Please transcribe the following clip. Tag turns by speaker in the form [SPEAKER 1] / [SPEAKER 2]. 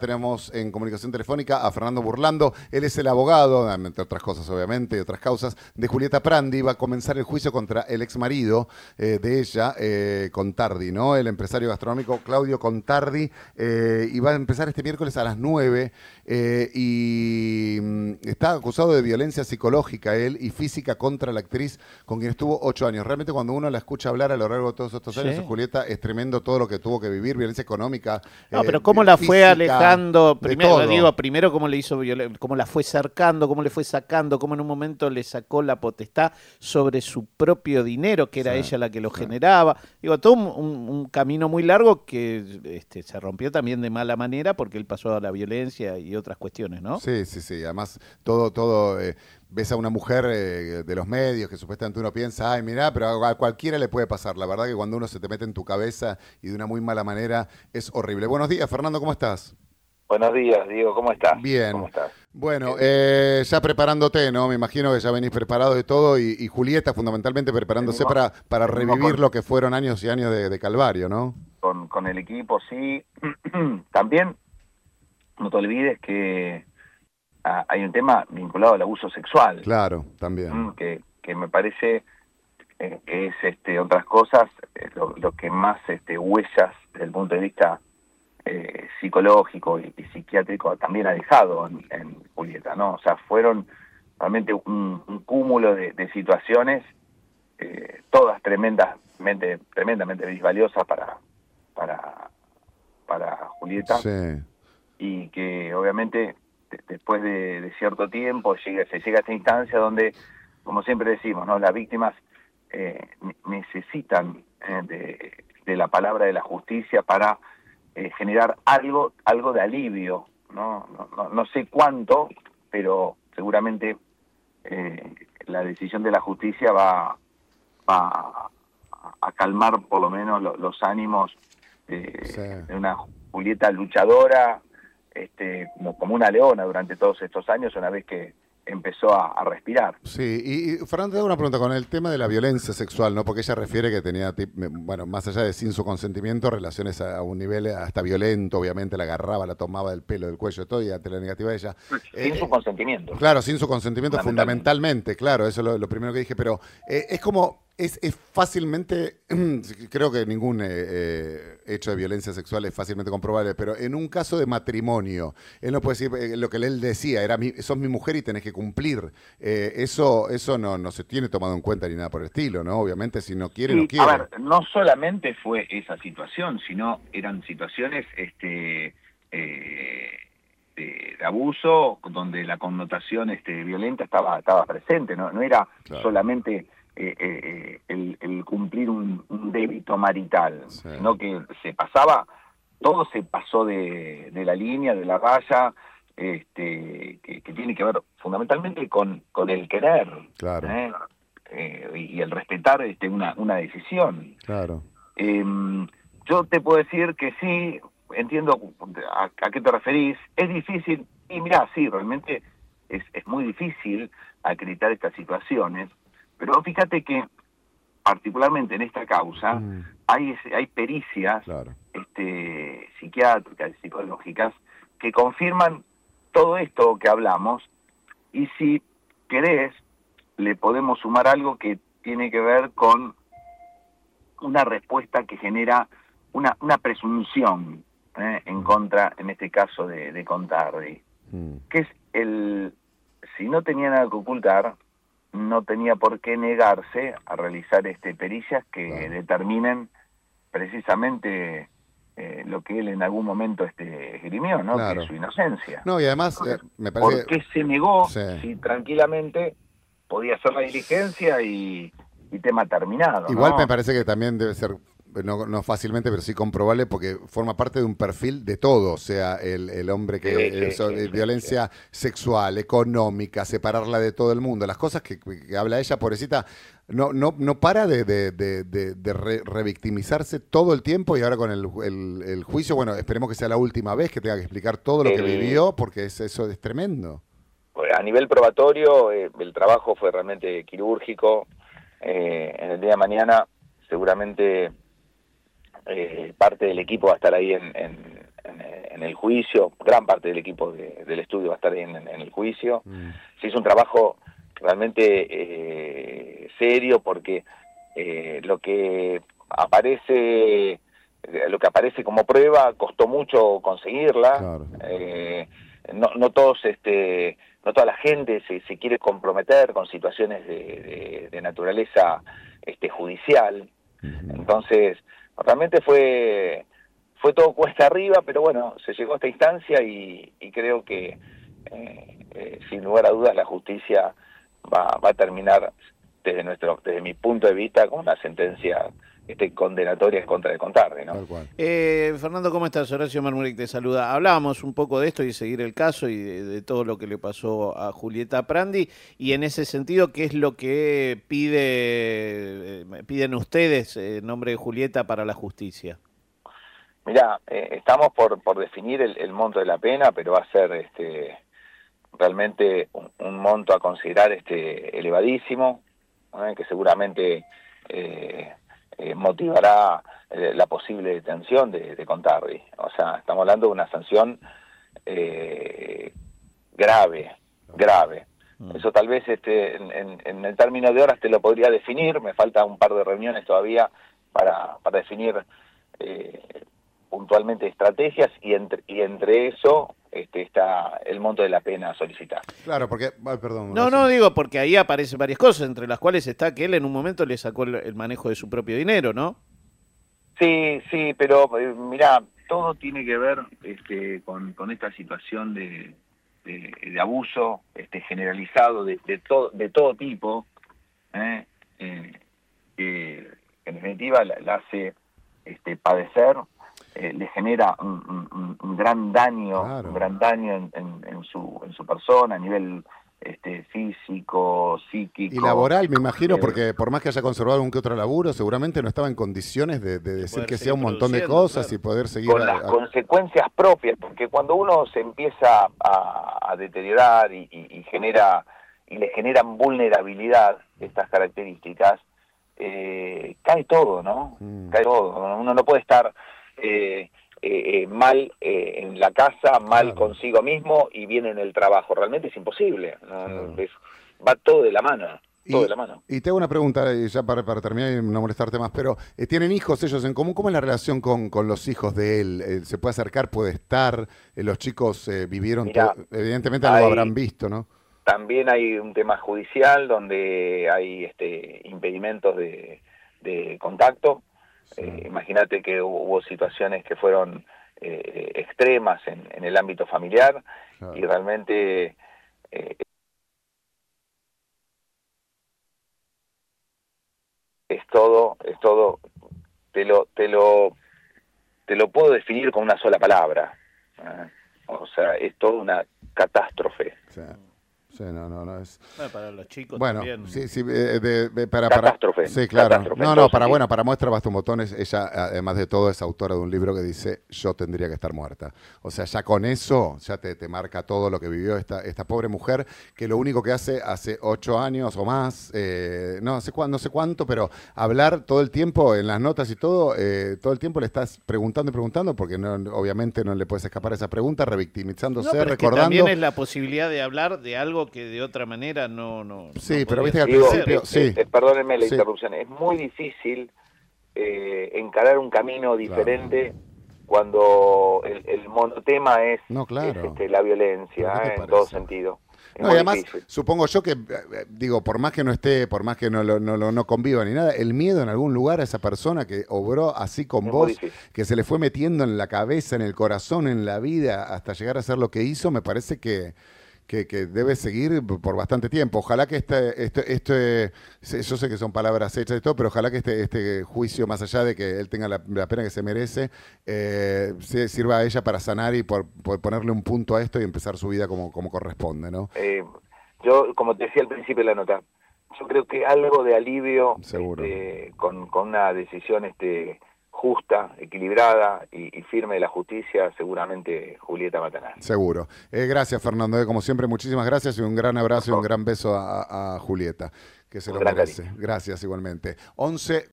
[SPEAKER 1] tenemos en comunicación telefónica a Fernando Burlando. Él es el abogado, entre otras cosas obviamente, y otras causas, de Julieta Prandi. Va a comenzar el juicio contra el exmarido de ella, Contardi, ¿no? El empresario gastronómico Claudio Contardi. Y va a empezar este miércoles a las 9. Está acusado de violencia psicológica él y física contra la actriz con quien estuvo 8 años. Realmente cuando uno la escucha hablar a lo largo de todos estos años, Julieta, es tremendo todo lo que tuvo que vivir, violencia económica.
[SPEAKER 2] No, pero cómo la fue
[SPEAKER 1] física,
[SPEAKER 2] alejando, primero cómo le hizo cómo la fue cercando, cómo le fue sacando, cómo en un momento le sacó la potestad sobre su propio dinero, que era ella la que lo generaba. Digo, todo un camino muy largo que se rompió también de mala manera porque él pasó a la violencia y otras cuestiones, ¿no?
[SPEAKER 1] Sí. Además, todo ves a una mujer de los medios que supuestamente uno piensa, ay, mirá, pero a cualquiera le puede pasar. La verdad que cuando uno se te mete en tu cabeza y de una muy mala manera es horrible. Buenos días, Fernando, ¿cómo estás?
[SPEAKER 3] Buenos días, Diego, ¿cómo estás?
[SPEAKER 1] Bien.
[SPEAKER 3] ¿Cómo estás?
[SPEAKER 1] Bueno, ya preparándote, ¿no? Me imagino que ya venís preparado de todo y Julieta fundamentalmente preparándose para revivir lo que fueron años y años de calvario, ¿no?
[SPEAKER 3] Con el equipo, sí. También, no te olvides que hay un tema vinculado al abuso sexual.
[SPEAKER 1] Claro, también.
[SPEAKER 3] Que me parece que es, otras cosas, lo que más huellas desde el punto de vista psicológico y psiquiátrico también ha dejado en Julieta, ¿no? O sea, fueron realmente un cúmulo de situaciones, todas tremendamente valiosas para Julieta.
[SPEAKER 1] Sí.
[SPEAKER 3] Y que obviamente después de cierto tiempo se llega a esta instancia donde, como siempre decimos, ¿no? Las víctimas necesitan de la palabra de la justicia para generar algo de alivio, ¿no? No sé cuánto, pero seguramente la decisión de la justicia va a calmar por lo menos los ánimos de una Julieta luchadora, como una leona durante todos estos años, una vez que empezó a respirar.
[SPEAKER 1] Sí, y Fernando, te hago una pregunta con el tema de la violencia sexual, ¿no? Porque ella refiere que tenía, bueno, más allá de sin su consentimiento, relaciones a un nivel hasta violento, obviamente la agarraba, la tomaba del pelo, del cuello, todo, y ante la negativa de ella.
[SPEAKER 3] Sin su consentimiento.
[SPEAKER 1] Claro, sin su consentimiento fundamentalmente, claro, eso es lo primero que dije, pero es como... Es fácilmente, creo que ningún hecho de violencia sexual es fácilmente comprobable, pero en un caso de matrimonio, él no puede decir lo que él decía, sos mi mujer y tenés que cumplir. Eso no se tiene tomado en cuenta ni nada por el estilo, ¿no? Obviamente si no quiere, no quiere.
[SPEAKER 3] A ver, no solamente fue esa situación, sino eran situaciones de abuso donde la connotación violenta estaba presente, no era solamente... el cumplir un débito marital, sino que todo se pasó de la línea, de la raya, que tiene que ver fundamentalmente con el querer,
[SPEAKER 1] claro.
[SPEAKER 3] Y el respetar una decisión.
[SPEAKER 1] Claro.
[SPEAKER 3] Yo te puedo decir que sí, entiendo a qué te referís, es difícil, y mirá, sí, realmente es muy difícil acreditar estas situaciones. Pero fíjate que, particularmente en esta causa, hay pericias psiquiátricas y psicológicas que confirman todo esto que hablamos, y si querés, le podemos sumar algo que tiene que ver con una respuesta que genera una presunción en contra, en este caso, de Contardi, que es si no tenía nada que ocultar, no tenía por qué negarse a realizar pericias que determinen precisamente lo que él en algún momento esgrimió, ¿no?
[SPEAKER 1] Claro.
[SPEAKER 3] Que es su inocencia.
[SPEAKER 1] No, y además me parece...
[SPEAKER 3] ¿Por qué se negó si tranquilamente podía hacer la diligencia y tema terminado?
[SPEAKER 1] Igual
[SPEAKER 3] ¿no?
[SPEAKER 1] me parece que también debe ser... No fácilmente, pero sí comprobable, porque forma parte de un perfil de todo, o sea, el hombre que violencia sexual, económica, separarla de todo el mundo, las cosas que habla ella, pobrecita, no para de revictimizarse todo el tiempo, y ahora con el juicio, bueno, esperemos que sea la última vez que tenga que explicar todo lo que vivió, porque eso es tremendo.
[SPEAKER 3] A nivel probatorio, el trabajo fue realmente quirúrgico. En el día de mañana, seguramente... parte del equipo va a estar ahí en en el juicio, gran parte del equipo del estudio va a estar en el juicio. Se hizo un trabajo realmente serio, porque lo que aparece como prueba costó mucho conseguirla.
[SPEAKER 1] Claro.
[SPEAKER 3] No todos no toda la gente se quiere comprometer con situaciones de naturaleza judicial. Entonces realmente fue todo cuesta arriba, pero bueno, se llegó a esta instancia y creo que sin lugar a dudas la justicia va a terminar desde mi punto de vista con una sentencia condenatoria en contra de Contardi, ¿no?
[SPEAKER 2] Fernando, ¿cómo estás? Horacio Marmurek te saluda. Hablábamos un poco de esto y seguir el caso y de todo lo que le pasó a Julieta Prandi, y en ese sentido, ¿qué es lo que piden ustedes en nombre de Julieta para la justicia?
[SPEAKER 3] Mirá, estamos por definir el monto de la pena, pero va a ser realmente un monto a considerar elevadísimo, que seguramente motivará la posible detención de Contardi. O sea, estamos hablando de una sanción grave. Eso tal vez en el término de horas te lo podría definir. Me falta un par de reuniones todavía para definir puntualmente estrategias, y entre eso está el monto de la pena a solicitar.
[SPEAKER 1] Claro, porque... perdón.
[SPEAKER 2] No, digo, porque ahí aparecen varias cosas, entre las cuales está que él en un momento le sacó el manejo de su propio dinero, ¿no?
[SPEAKER 3] Sí, pero mirá, todo tiene que ver con esta situación de abuso generalizado de todo tipo, que en definitiva la hace padecer, le genera un gran daño,
[SPEAKER 1] claro,
[SPEAKER 3] en su persona a nivel físico, psíquico.
[SPEAKER 1] Y laboral, me imagino, porque por más que haya conservado un que otro laburo, seguramente no estaba en condiciones de decir que sea un montón de cosas, claro, y poder seguir...
[SPEAKER 3] Con las consecuencias propias, porque cuando uno se empieza a deteriorar y le generan vulnerabilidad estas características, cae todo, ¿no? Cae todo. Uno no puede estar mal en la casa, mal, claro, consigo mismo y bien en el trabajo. Realmente es imposible. Claro. Va todo de la mano. Todo de la mano.
[SPEAKER 1] Y te hago una pregunta, ya para terminar y no molestarte más, pero ¿tienen hijos ellos en común? ¿Cómo es la relación con los hijos de él? ¿Se puede acercar? ¿Puede estar? ¿Los chicos vivieron? Mirá, evidentemente algo habrán visto, ¿no?
[SPEAKER 3] También hay un tema judicial donde hay impedimentos de contacto. Sí. Imagínate que hubo situaciones que fueron extremas en el ámbito familiar, claro, y realmente es todo, te lo puedo definir con una sola palabra. O sea, es toda una catástrofe.
[SPEAKER 1] Sí. Sí, no es...
[SPEAKER 2] Bueno, para los chicos
[SPEAKER 1] también. Sí,
[SPEAKER 3] catástrofe.
[SPEAKER 1] Sí, claro.
[SPEAKER 3] Catástrofe.
[SPEAKER 1] Para muestra basta un botón, ella, además de todo, es autora de un libro que dice "Yo tendría que estar muerta". O sea, ya con eso, ya te marca todo lo que vivió esta pobre mujer, que lo único que hace 8 años o más, no sé cuánto, pero hablar todo el tiempo en las notas y todo el tiempo le estás preguntando y preguntando, porque obviamente no le puedes escapar a esa pregunta, revictimizándose,
[SPEAKER 2] pero
[SPEAKER 1] recordando...
[SPEAKER 2] Es que también es la posibilidad de hablar de algo que de otra manera no
[SPEAKER 1] sí, pero viste que al principio...
[SPEAKER 3] Perdónenme la interrupción. Es muy difícil encarar un camino diferente, claro, cuando el monotema es,
[SPEAKER 1] claro,
[SPEAKER 3] la violencia, en todo sentido.
[SPEAKER 1] No, y además, difícil. Supongo yo que, digo, por más que no esté, por más que no conviva ni nada, el miedo en algún lugar a esa persona que obró así con vos, que se le fue metiendo en la cabeza, en el corazón, en la vida, hasta llegar a hacer lo que hizo, me parece que debe seguir por bastante tiempo. Ojalá que yo sé que son palabras hechas y todo, pero ojalá que este juicio, más allá de que él tenga la pena que se merece, sirva a ella para sanar y por ponerle un punto a esto y empezar su vida como corresponde, ¿no?
[SPEAKER 3] Yo, como te decía al principio de la nota, yo creo que algo de alivio, con una decisión justa, equilibrada y firme de la justicia, seguramente Julieta va a tener.
[SPEAKER 1] Seguro. Gracias, Fernando. Como siempre, muchísimas gracias y un gran abrazo y un gran beso a Julieta, que se lo merece. Gracias, igualmente. 11